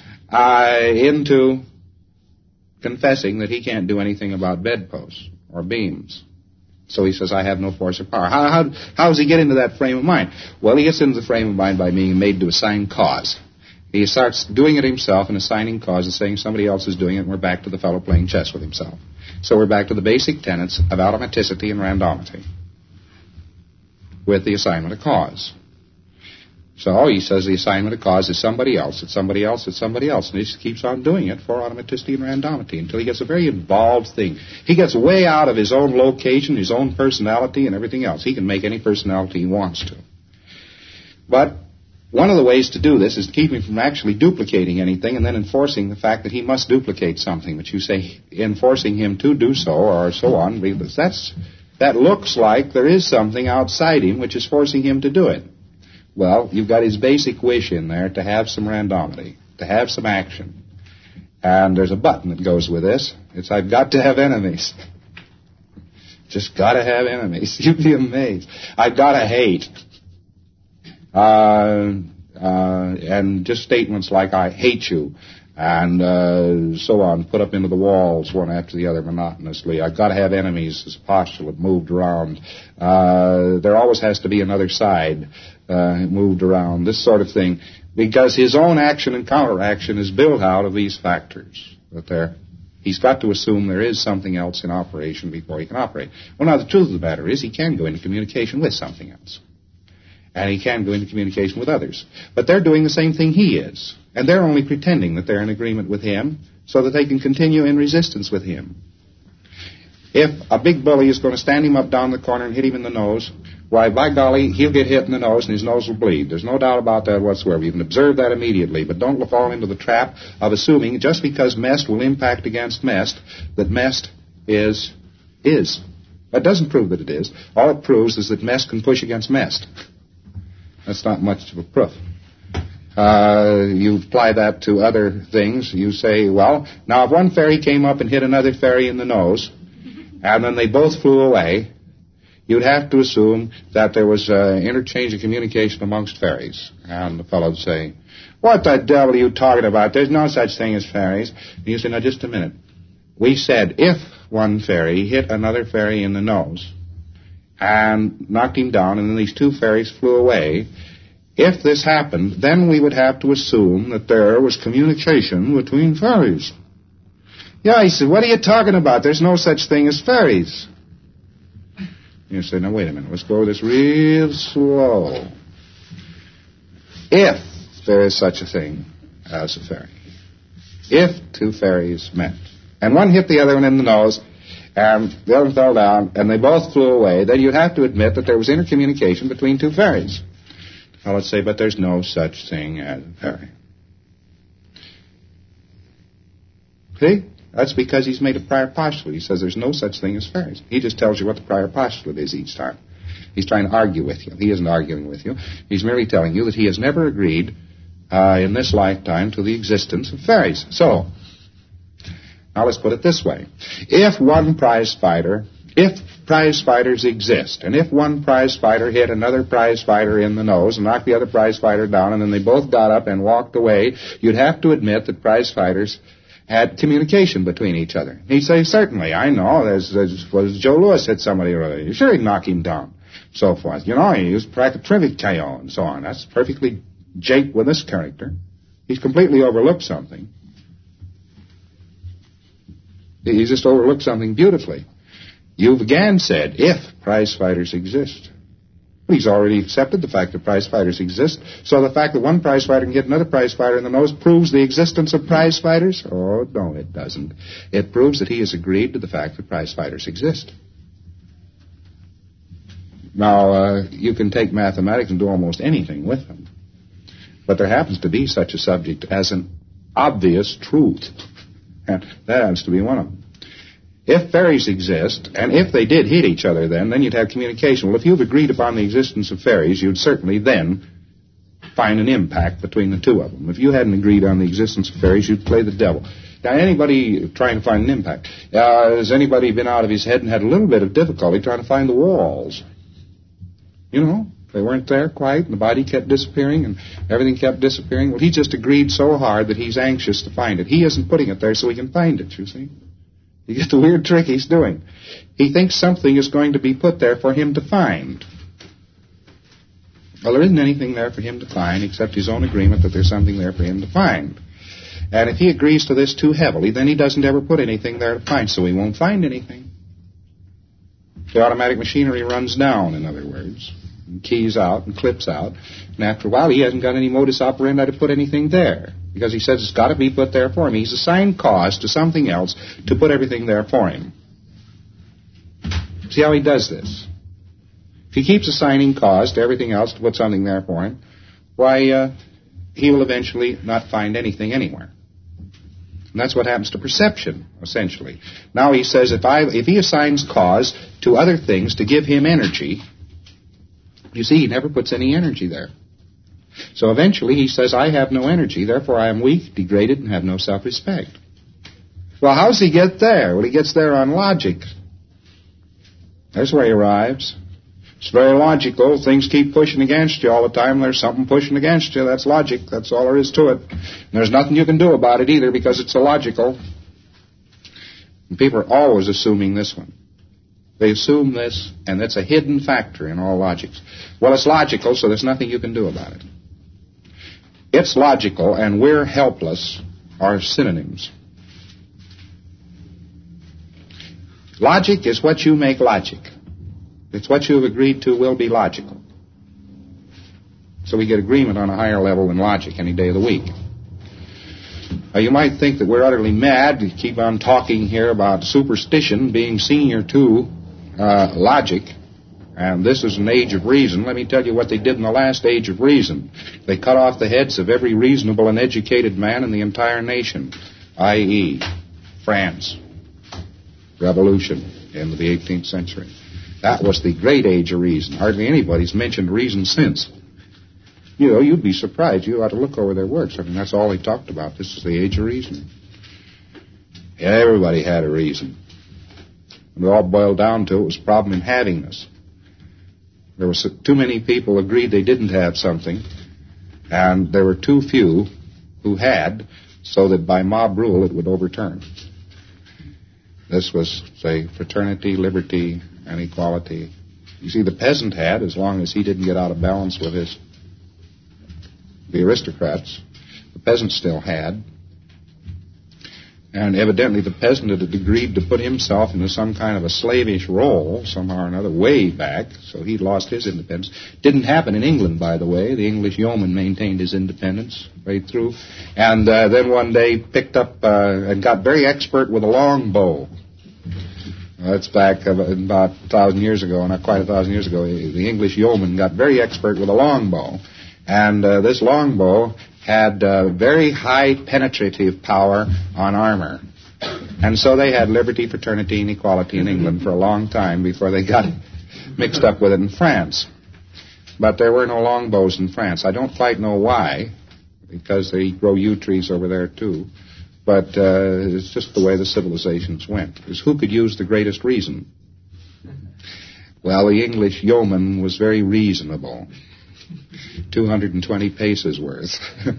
into confessing that he can't do anything about bedposts or beams. So he says, I have no force or power. How does he get into that frame of mind? Well, he gets into the frame of mind by being made to assign cause. He starts doing it himself and assigning cause and saying somebody else is doing it, and we're back to the fellow playing chess with himself. So we're back to the basic tenets of automaticity and randomity with the assignment of cause. So he says the assignment of cause is somebody else, it's somebody else, it's somebody else. And he just keeps on doing it for automaticity and randomity until he gets a very involved thing. He gets way out of his own location, his own personality, and everything else. He can make any personality he wants to. But one of the ways to do this is to keep him from actually duplicating anything and then enforcing the fact that he must duplicate something. But you say enforcing him to do so or so on, that looks like there is something outside him which is forcing him to do it. Well, you've got his basic wish in there to have some randomity, to have some action. And there's a button that goes with this. It's, I've got to have enemies. Just got to have enemies. You'd be amazed. I've got to hate. And just statements like, I hate you, and so on, put up into the walls one after the other monotonously. I've got to have enemies as a postulate moved around. There always has to be another side moved around, this sort of thing, because his own action and counteraction is built out of these factors. He's got to assume there is something else in operation before he can operate. Well, now, the truth of the matter is he can go into communication with something else. And he can go into communication with others. But they're doing the same thing he is. And they're only pretending that they're in agreement with him so that they can continue in resistance with him. If a big bully is going to stand him up down the corner and hit him in the nose, why, by golly, he'll get hit in the nose and his nose will bleed. There's no doubt about that whatsoever. You can observe that immediately. But don't fall into the trap of assuming just because mest will impact against mest, that mest is. That doesn't prove that it is. All it proves is that mest can push against mest. That's not much of a proof. You apply that to other things. You say, well, now if one fairy came up and hit another fairy in the nose, and then they both flew away, you'd have to assume that there was interchange of communication amongst fairies. And the fellow would say, what the devil are you talking about? There's no such thing as fairies. And you say, now just a minute. We said if one fairy hit another fairy in the nose and knocked him down, and then these two fairies flew away, if this happened, then we would have to assume that there was communication between fairies. Yeah, he said, what are you talking about? There's no such thing as fairies. You say, now wait a minute, let's go this real slow. If there is such a thing as a fairy, if two fairies met, and one hit the other one in the nose, and the other one fell down, and they both flew away, then you'd have to admit that there was intercommunication between two fairies. Now let's say, but there's no such thing as a fairy. See? That's because he's made a prior postulate. He says there's no such thing as fairies. He just tells you what the prior postulate is each time. He's trying to argue with you. He isn't arguing with you. He's merely telling you that he has never agreed in this lifetime to the existence of fairies. So, now let's put it this way. If prize fighters exist, and if one prize fighter hit another prize fighter in the nose and knocked the other prize fighter down, and then they both got up and walked away, you'd have to admit that prize fighters had communication between each other. He'd say, certainly, I know, as Joe Louis hit somebody earlier. Sure, he'd knock him down, so forth. You know, he used a terrific KO and so on. That's perfectly jake with this character. He's completely overlooked something. He's just overlooked something beautifully. You've again said, if prize fighters exist. He's already accepted the fact that prize fighters exist. So the fact that one prize fighter can get another prize fighter in the nose proves the existence of prize fighters? Oh, no, it doesn't. It proves that he has agreed to the fact that prize fighters exist. Now, you can take mathematics and do almost anything with them. But there happens to be such a subject as an obvious truth. And that happens to be one of them. If fairies exist, and if they did hit each other then you'd have communication. Well, if you've agreed upon the existence of fairies, you'd certainly then find an impact between the two of them. If you hadn't agreed on the existence of fairies, you'd play the devil. Now, anybody trying to find an impact, has anybody been out of his head and had a little bit of difficulty trying to find the walls? You know, they weren't there quite, and the body kept disappearing, and everything kept disappearing. Well, he just agreed so hard that he's anxious to find it. He isn't putting it there so he can find it, you see. You get the weird trick he's doing. He thinks something is going to be put there for him to find. Well, there isn't anything there for him to find except his own agreement that there's something there for him to find. And if he agrees to this too heavily, then he doesn't ever put anything there to find, so he won't find anything. The automatic machinery runs down, in other words, and keys out and clips out, and after a while he hasn't got any modus operandi to put anything there. Because he says it's got to be put there for him. He's assigned cause to something else to put everything there for him. See how he does this? If he keeps assigning cause to everything else to put something there for him, why, he will eventually not find anything anywhere. And that's what happens to perception, essentially. Now he says if he assigns cause to other things to give him energy, you see, he never puts any energy there. So eventually he says, I have no energy, therefore I am weak, degraded, and have no self-respect. Well, how does he get there? Well, he gets there on logic. There's where he arrives. It's very logical. Things keep pushing against you all the time. There's something pushing against you. That's logic. That's all there is to it. And there's nothing you can do about it either because it's illogical. And people are always assuming this one. They assume this, and that's a hidden factor in all logics. Well, it's logical, so there's nothing you can do about it. It's logical, and we're helpless are synonyms. Logic is what you make logic. It's what you have agreed to will be logical. So we get agreement on a higher level than logic any day of the week. Now, you might think that we're utterly mad to keep on talking here about superstition being senior to logic, and this is an age of reason. Let me tell you what they did in the last age of reason. They cut off the heads of every reasonable and educated man in the entire nation, i.e., France. Revolution in the 18th century. That was the great age of reason. Hardly anybody's mentioned reason since. You know, you'd be surprised. You ought to look over their works. I mean, that's all they talked about. This is the age of reason. Yeah, everybody had a reason. And it all boiled down to it was a problem in having this. There were too many people agreed they didn't have something, and there were too few who had, so that by mob rule it would overturn. This was, say, fraternity, liberty, and equality. You see, the peasant had, as long as he didn't get out of balance with the aristocrats, the peasant still had. And evidently the peasant had agreed to put himself into some kind of a slavish role, somehow or another, way back, so he'd lost his independence. Didn't happen in England, by the way. The English yeoman maintained his independence right through. And then one day picked up and got very expert with a long bow. That's back about 1,000 years ago, not quite 1,000 years ago. The English yeoman got very expert with a longbow. And this longbow had very high penetrative power on armor. And so they had liberty, fraternity, and equality in England for a long time before they got mixed up with it in France. But there were no longbows in France. I don't quite know why, because they grow yew trees over there too. But it's just the way the civilizations went. Because who could use the greatest reason? Well, the English yeoman was very reasonable. 220 paces worth. I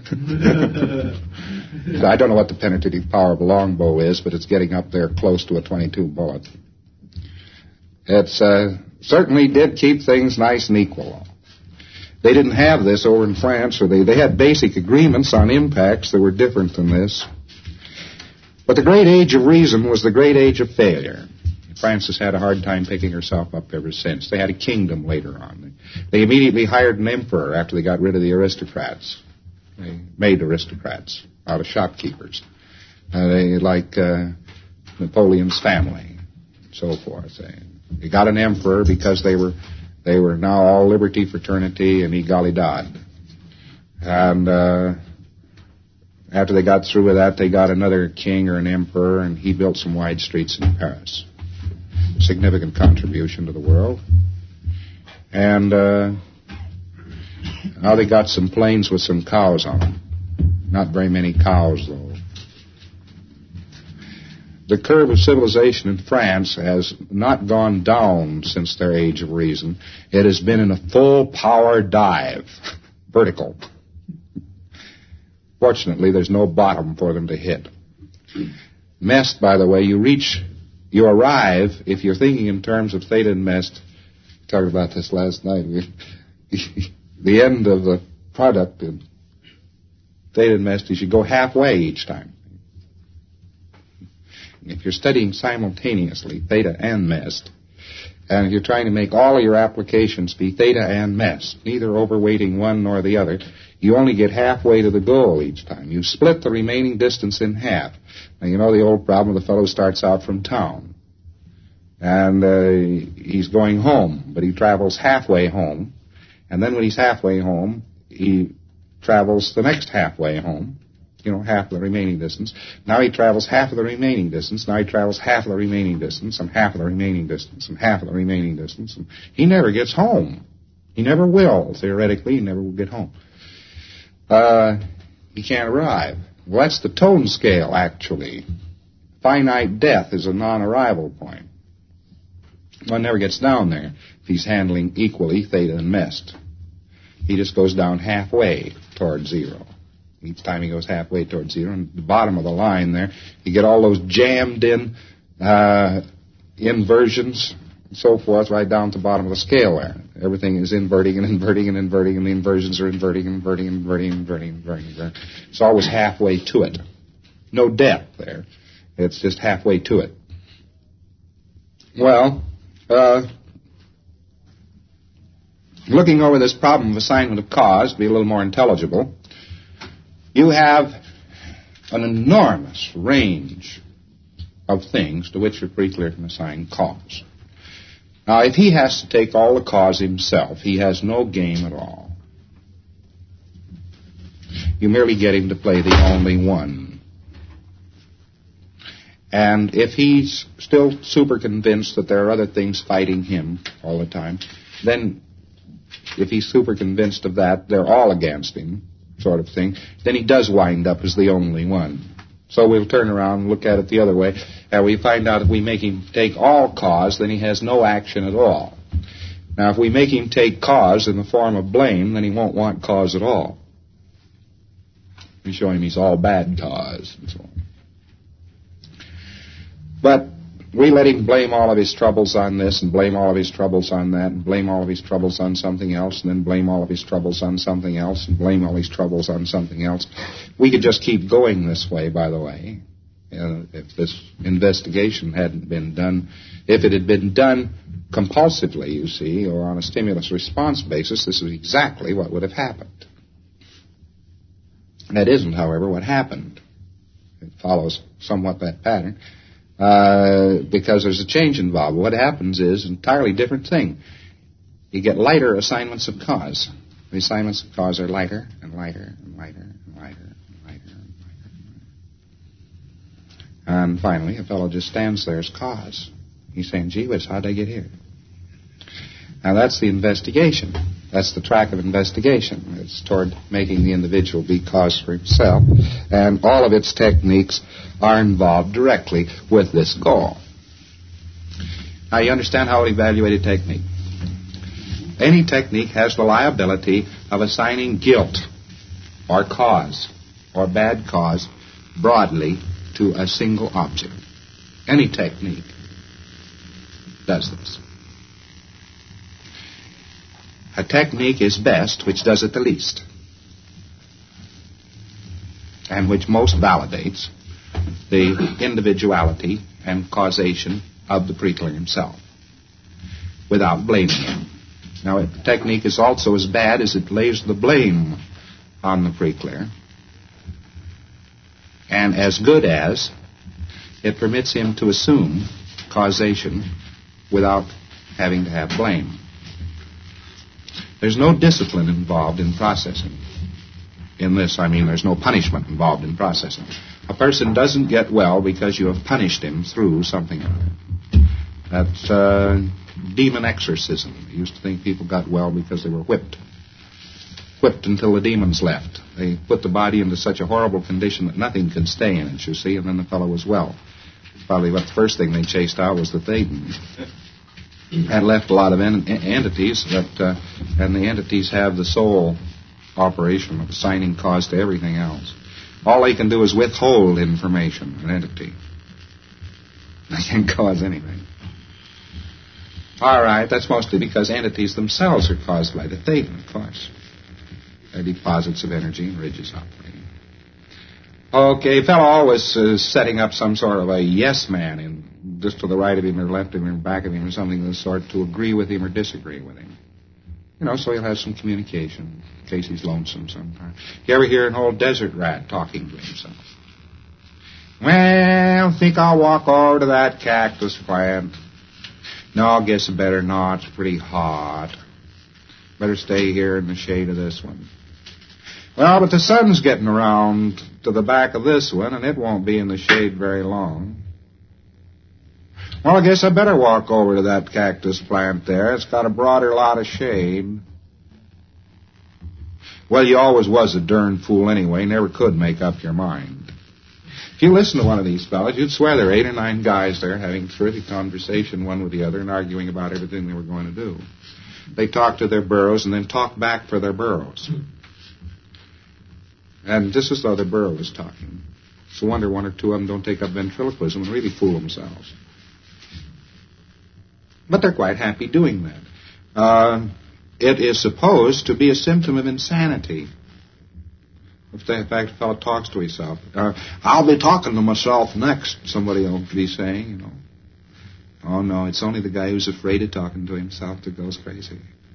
don't know what the penetrative power of a longbow is, but it's getting up there close to a 22 bullet. It certainly did keep things nice and equal. They didn't have this over in France, or they had basic agreements on impacts that were different than this. But the great age of reason was the great age of failure. France has had a hard time picking herself up ever since. They had a kingdom later on. They immediately hired an emperor after they got rid of the aristocrats. They made aristocrats out of shopkeepers. They like Napoleon's family, and so forth. They got an emperor because they were now all liberty, fraternity, and egalidad. And after they got through with that, they got another king or an emperor, and he built some wide streets in Paris. Significant contribution to the world. And now they got some planes with some cows on them. Not very many cows, though. The curve of civilization in France has not gone down since their age of reason. It has been in a full power dive, vertical. Fortunately, there's no bottom for them to hit. Mest, by the way, you arrive, if you're thinking in terms of theta and Mest, we talked about this last night, the end of the product in theta and Mest is you go halfway each time. If you're studying simultaneously theta and Mest, and if you're trying to make all of your applications be theta and Mest, neither overweighting one nor the other, you only get halfway to the goal each time. You split the remaining distance in half. Now, you know the old problem, the fellow starts out from town, and he's going home, but he travels halfway home, and then when he's halfway home, he travels the next halfway home, half of the remaining distance. Now he travels half of the remaining distance. Now he travels half of the remaining distance, and half of the remaining distance, and half of the remaining distance. And he never gets home. He never will, theoretically. He never will get home. He can't arrive. Well, that's the tone scale, actually. Finite death is a non-arrival point. One never gets down there if he's handling equally theta and Mest. He just goes down halfway toward zero. Each time he goes halfway toward zero, and at the bottom of the line there, you get all those jammed-in inversions and so forth right down to the bottom of the scale there. Everything is inverting and inverting and inverting, and the inversions are inverting and inverting and inverting and inverting and inverting. It's always halfway to it. No depth there. It's just halfway to it. Well, looking over this problem of assignment of cause to be a little more intelligible, you have an enormous range of things to which you're pretty clear can assign cause. Now, if he has to take all the cause himself, he has no game at all. You merely get him to play the only one. And if he's still super convinced that there are other things fighting him all the time, then if he's super convinced of that, they're all against him, sort of thing, then he does wind up as the only one. So we'll turn around and look at it the other way, and we find out if we make him take all cause, then he has no action at all. Now, if we make him take cause in the form of blame, then he won't want cause at all. We show him he's all bad cause, and so on. But we let him blame all of his troubles on this, and blame all of his troubles on that, and blame all of his troubles on something else, and then blame all of his troubles on something else, and blame all his troubles on something else. We could just keep going this way, by the way, if this investigation hadn't been done. If it had been done compulsively, you see, or on a stimulus-response basis, this is exactly what would have happened. That isn't, however, what happened. It follows somewhat that pattern. Because there's a change involved. What happens is an entirely different thing. You get lighter assignments of cause. The assignments of cause are lighter and lighter and lighter and lighter and lighter and lighter. And finally, a fellow just stands there as cause. He's saying, gee whiz, how'd I get here? Now, that's the investigation. That's the track of investigation. It's toward making the individual be cause for himself. And all of its techniques are involved directly with this goal. Now, you understand how it evaluated technique. Any technique has the liability of assigning guilt or cause or bad cause broadly to a single object. Any technique does this. A technique is best which does it the least, and which most validates the individuality and causation of the preclear himself without blaming him. Now, a technique is also as bad as it lays the blame on the preclear, and as good as it permits him to assume causation without having to have blame. There's no discipline involved in processing. In this, I mean, there's no punishment involved in processing. A person doesn't get well because you have punished him through something or other. That's demon exorcism. I used to think people got well because they were whipped. Whipped until the demons left. They put the body into such a horrible condition that nothing could stay in it, you see, and then the fellow was well. Probably what the first thing they chased out was the Thetan. And left a lot of entities, and the entities have the sole operation of assigning cause to everything else. All they can do is withhold information, an entity. They can't cause anything. All right, that's mostly because entities themselves are caused by the Thetan, of course. They're deposits of energy and ridges operating. Okay, a fellow always setting up some sort of a yes man in just to the right of him or left of him or back of him or something of the sort to agree with him or disagree with him. You know, so he'll have some communication in case he's lonesome sometime. You ever hear an old desert rat talking to himself? Well, think I'll walk over to that cactus plant. No, I guess I better not. It's pretty hot. Better stay here in the shade of this one. Well, but the sun's getting around to the back of this one, and it won't be in the shade very long. Well, I guess I better walk over to that cactus plant there. It's got a broader lot of shade. Well, you always was a darn fool anyway. Never could make up your mind. If you listen to one of these fellows, you'd swear there are 8 or 9 guys there having terrific conversation one with the other and arguing about everything they were going to do. They talk to their burros and then talk back for their burros. And just as though their burro was talking. It's a wonder 1 or 2 of them don't take up ventriloquism and really fool themselves. But they're quite happy doing that. It is supposed to be a symptom of insanity. If in fact a fellow talks to himself. I'll be talking to myself next, somebody will be saying, you know. Oh, no, it's only the guy who's afraid of talking to himself that goes crazy.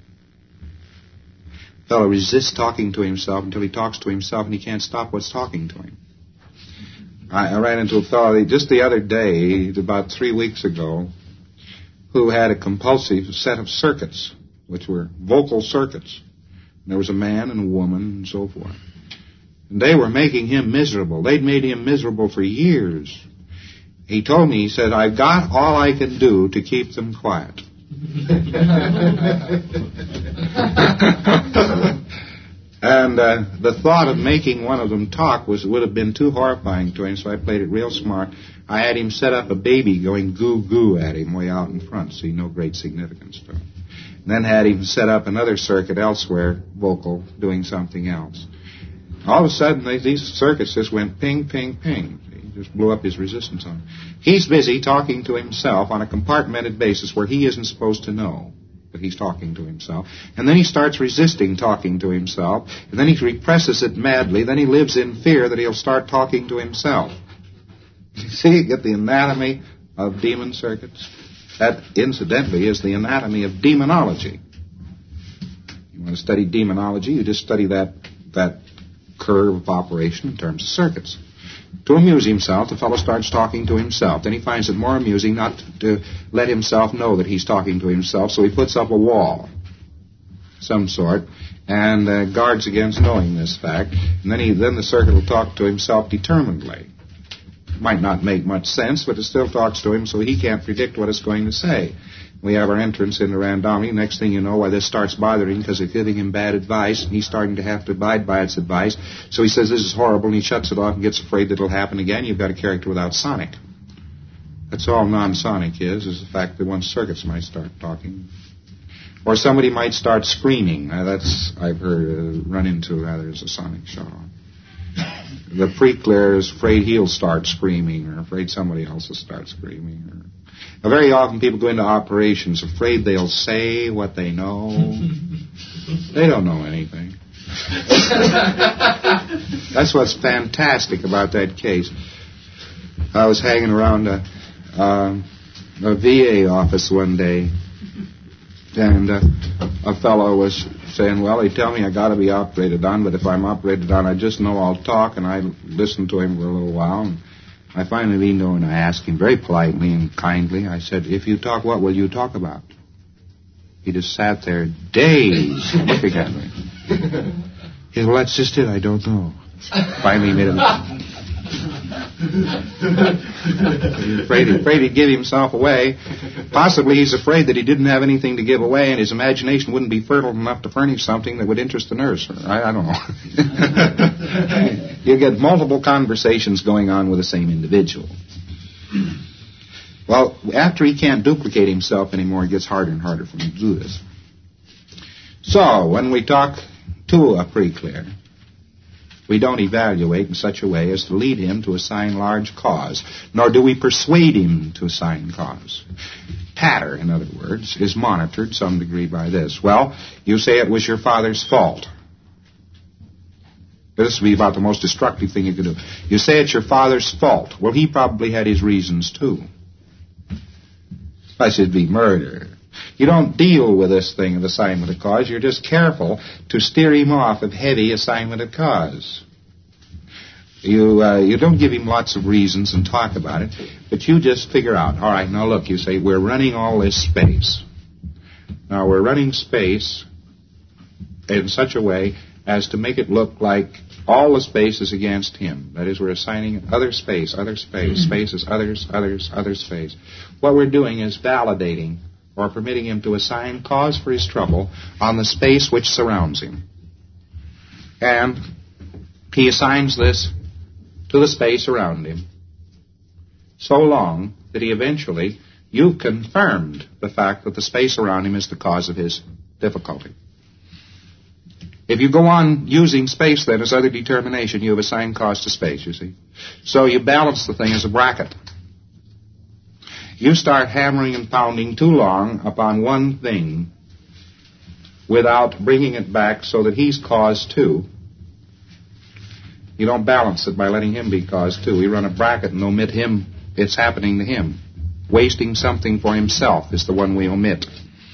A fellow resists talking to himself until he talks to himself and he can't stop what's talking to him. I ran into a fellow just the other day, about 3 weeks ago, who had a compulsive set of circuits, which were vocal circuits. And there was a man and a woman and so forth. And they were making him miserable. They'd made him miserable for years. He told me, he said, I've got all I can do to keep them quiet. And the thought of making one of them talk would have been too horrifying to him, so I played it real smart. I had him set up a baby going goo-goo at him way out in front, so no great significance to him. And then had him set up another circuit elsewhere, vocal, doing something else. All of a sudden, these circuits just went ping, ping, ping. He just blew up his resistance on him. He's busy talking to himself on a compartmented basis where he isn't supposed to know that he's talking to himself. And then he starts resisting talking to himself. And then he represses it madly. Then he lives in fear that he'll start talking to himself. You see, you get the anatomy of demon circuits. That, incidentally, is the anatomy of demonology. You want to study demonology, you just study that curve of operation in terms of circuits. To amuse himself, the fellow starts talking to himself. Then he finds it more amusing not to let himself know that he's talking to himself, so he puts up a wall, some sort, and guards against knowing this fact. And then the circuit will talk to himself determinedly. might not make much sense, but it still talks to him, so he can't predict what it's going to say. We have our entrance into randomity. Next thing you know, why this starts bothering him because it's giving him bad advice, and he's starting to have to abide by its advice. So he says, this is horrible, and he shuts it off and gets afraid that it'll happen again. You've got a character without sonic. That's all non-sonic is the fact that one's circuits might start talking. Or somebody might start screaming. That's, I've heard, run into, there's a sonic shut on. The pre-clear is afraid he'll start screaming, or afraid somebody else will start screaming. Now, very often people go into operations afraid they'll say what they know. They don't know anything. That's what's fantastic about that case. I was hanging around a VA office one day, and a fellow was saying, well, he tell me I got to be operated on, but if I'm operated on, I just know I'll talk, and I listened to him for a little while, and I finally leaned over and I asked him very politely and kindly, I said, if you talk, what will you talk about? He just sat there dazed looking at me. He said, well, that's just it, I don't know. Finally made him... He's afraid he'd give himself away. Possibly he's afraid that he didn't have anything to give away and his imagination wouldn't be fertile enough to furnish something that would interest the nurse. I don't know. You get multiple conversations going on with the same individual. Well, after he can't duplicate himself anymore, it gets harder and harder for him to do this. So, when we talk to a pre-clear, we don't evaluate in such a way as to lead him to assign large cause, nor do we persuade him to assign cause. Patter, in other words, is monitored some degree by this. Well, you say it was your father's fault. This would be about the most destructive thing you could do. You say it's your father's fault. Well, he probably had his reasons, too. Unless it'd be murder. You don't deal with this thing of assignment of cause. You're just careful to steer him off of heavy assignment of cause. You don't give him lots of reasons and talk about it, but you just figure out, all right, now look, you say, we're running all this space. Now, we're running space in such a way as to make it look like all the space is against him. That is, we're assigning other space, spaces, others, other space. What we're doing is validating or permitting him to assign cause for his trouble on the space which surrounds him. And he assigns this to the space around him so long that he eventually, you've confirmed the fact that the space around him is the cause of his difficulty. If you go on using space then as other determination, you have assigned cause to space, you see. So you balance the thing as a bracket. You start hammering and pounding too long upon one thing without bringing it back so that he's cause too. You don't balance it by letting him be cause too. We run a bracket and omit him. It's happening to him. Wasting something for himself is the one we omit.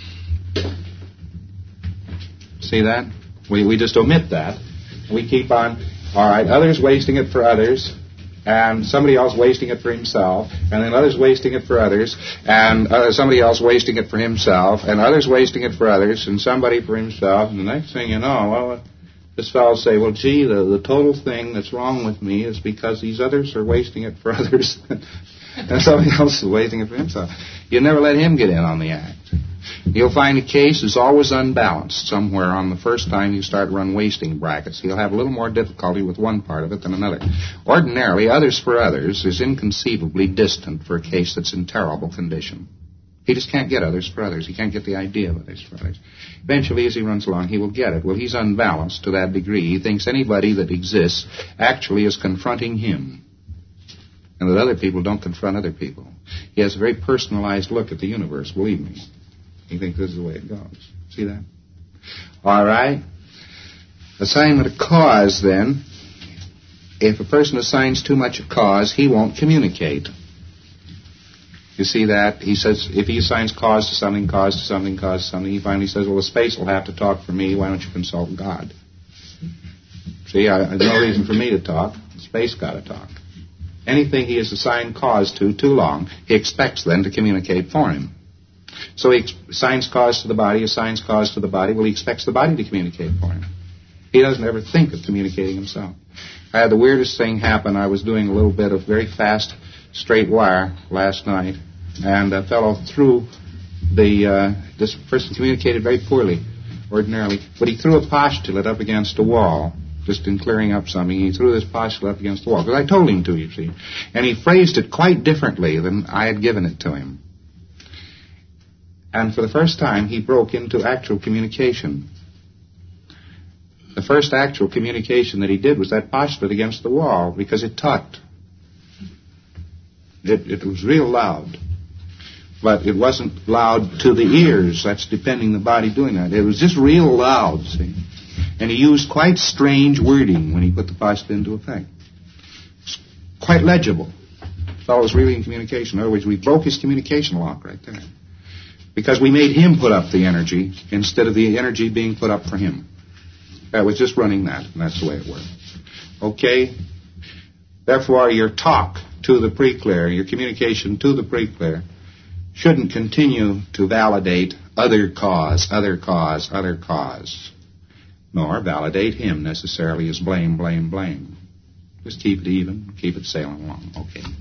See that? We just omit that. We keep on, all right, others wasting it for others, and somebody else wasting it for himself, and then others wasting it for others, and somebody else wasting it for himself, and others wasting it for others, and somebody for himself, and the next thing you know, well, this fellow say, well, gee, the total thing that's wrong with me is because these others are wasting it for others, and somebody else is wasting it for himself. You never let him get in on the act. You'll find a case is always unbalanced somewhere on the first time you start run wasting brackets. You'll have a little more difficulty with one part of it than another. Ordinarily, others for others is inconceivably distant for a case that's in terrible condition. He just can't get others for others. He can't get the idea of others for others. Eventually, as he runs along, he will get it. Well, he's unbalanced to that degree. He thinks anybody that exists actually is confronting him, and that other people don't confront other people. He has a very personalized look at the universe, believe me. He thinks this is the way it goes. See that? All right. Assignment of cause, then. If a person assigns too much of cause, he won't communicate. You see that? He says, if he assigns cause to something, he finally says, well, the space will have to talk for me. Why don't you consult God? See, there's no reason for me to talk. The space got to talk. Anything he has assigned cause to too long, he expects then to communicate for him. So he assigns cause to the body, Well, he expects the body to communicate for him. He doesn't ever think of communicating himself. I had the weirdest thing happen. I was doing a little bit of very fast straight wire last night, and a fellow threw this person communicated very poorly, ordinarily, but he threw a postulate up against a wall, just in clearing up something. He threw this postulate up against the wall, because I told him to, you see. And he phrased it quite differently than I had given it to him. And for the first time, he broke into actual communication. The first actual communication that he did was that postulate against the wall, because it tucked. It was real loud. But it wasn't loud to the ears. That's depending the body doing that. It was just real loud, see. And he used quite strange wording when he put the postulate into effect. It's quite legible. The fellow was really in communication. In other words, we broke his communication lock right there. Because we made him put up the energy instead of the energy being put up for him. That was just running that, and that's the way it worked. Okay? Therefore, your talk to the pre-clear, your communication to the pre-clear, shouldn't continue to validate other cause, nor validate him necessarily as blame. Just keep it even, keep it sailing along. Okay.